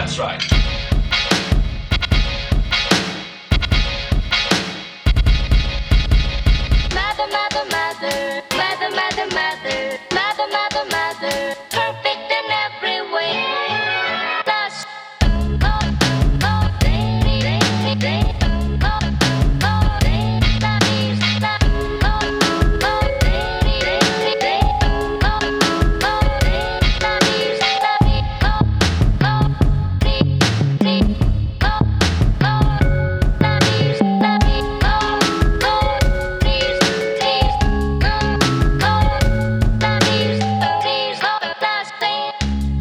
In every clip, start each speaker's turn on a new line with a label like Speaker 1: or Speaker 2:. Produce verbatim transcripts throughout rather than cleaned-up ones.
Speaker 1: That's right.
Speaker 2: Mother, mother, mother, mother, mother, mother, mother, mother, mother, perfect in every way. Lost, oh, oh, day, day, day, oh, oh, day, that is, that, oh, oh, day, day, day, oh, oh, day, that is, that is, oh, oh, day, day, oh, oh, that is, that is, oh, oh, please, please, oh, oh, that is, please, oh, last thing.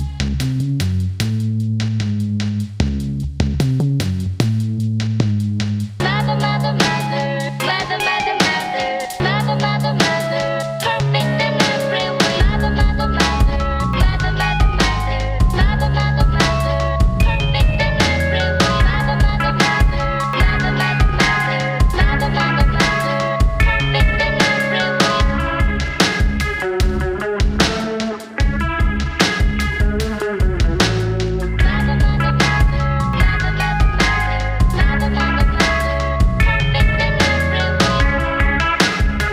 Speaker 2: Mother, mother, mother, mother, mother, mother, mother, mother, mother, perfect in every way. Mother, mother, mother, mother, mother, mother, mother, mother, mother, perfect in every way. Mother, mother, mother, mother, mother, mother, mother, mother, mother, perfect in every way. Mother, mother, mother, mother, mother, mother, mother, mother, mother, perfect in every way.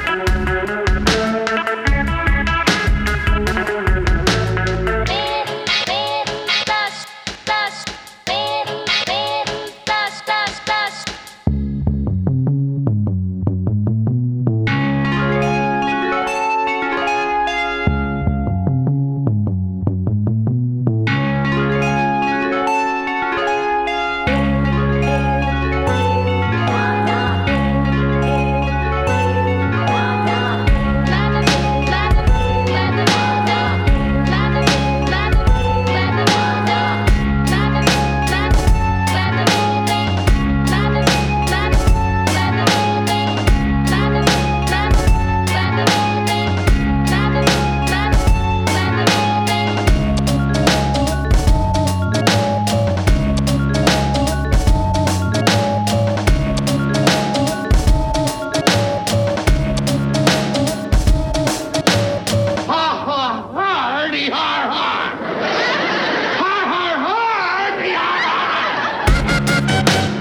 Speaker 3: Ha ha hardy har har. Har har hardy har har.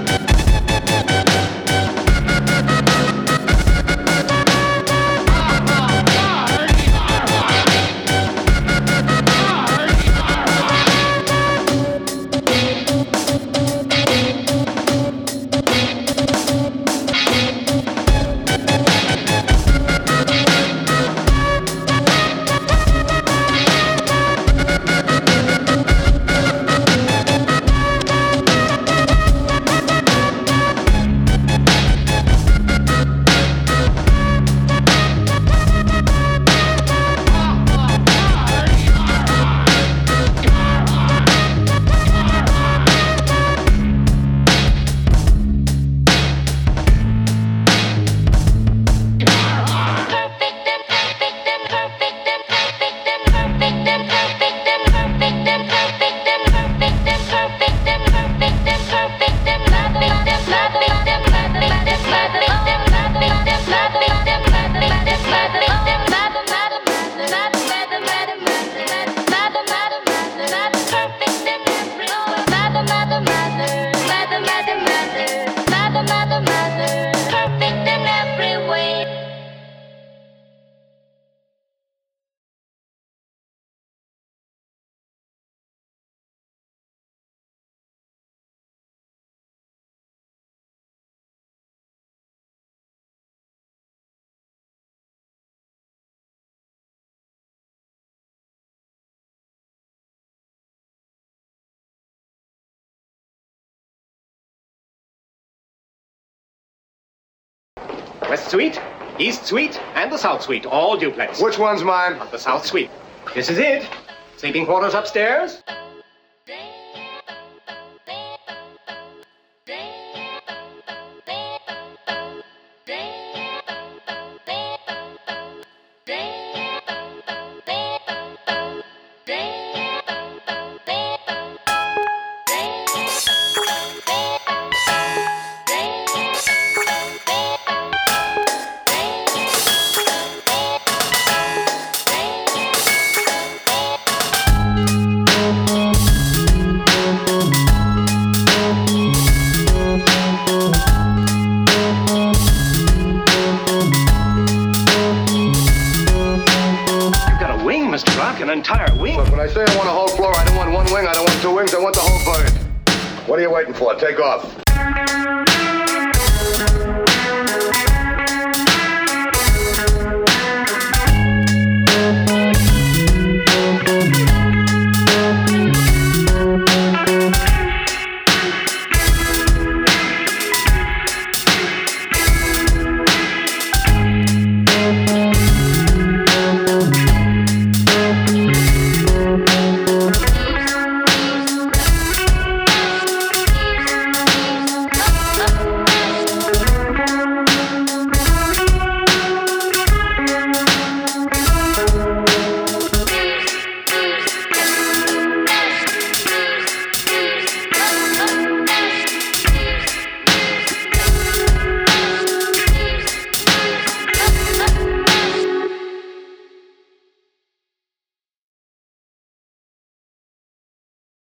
Speaker 3: Ha ha hardy har har. Hardy har har.
Speaker 2: Perfect and perfect and perfect and perfect and perfect and perfect and perfect and perfect and perfect and perfect and perfect and perfect and loving them, loving them, loving them, loving them, loving them, loving them, loving them, loving them, mother, mother, mother, mother, mother, mother, mother, mother, mother, mother, perfect in every way. Mother, mother, mother, mother, mother, mother, mother, mother, mother, perfect in every way.
Speaker 4: West Suite, East Suite, and the South Suite, all duplex.
Speaker 3: Which one's mine?
Speaker 4: The South Suite. This is it. Sleeping quarters upstairs. entire wing.
Speaker 3: Look, when I say I want a whole floor, I don't want one wing, I don't want two wings, I want the whole bird. What are you waiting for? Take off.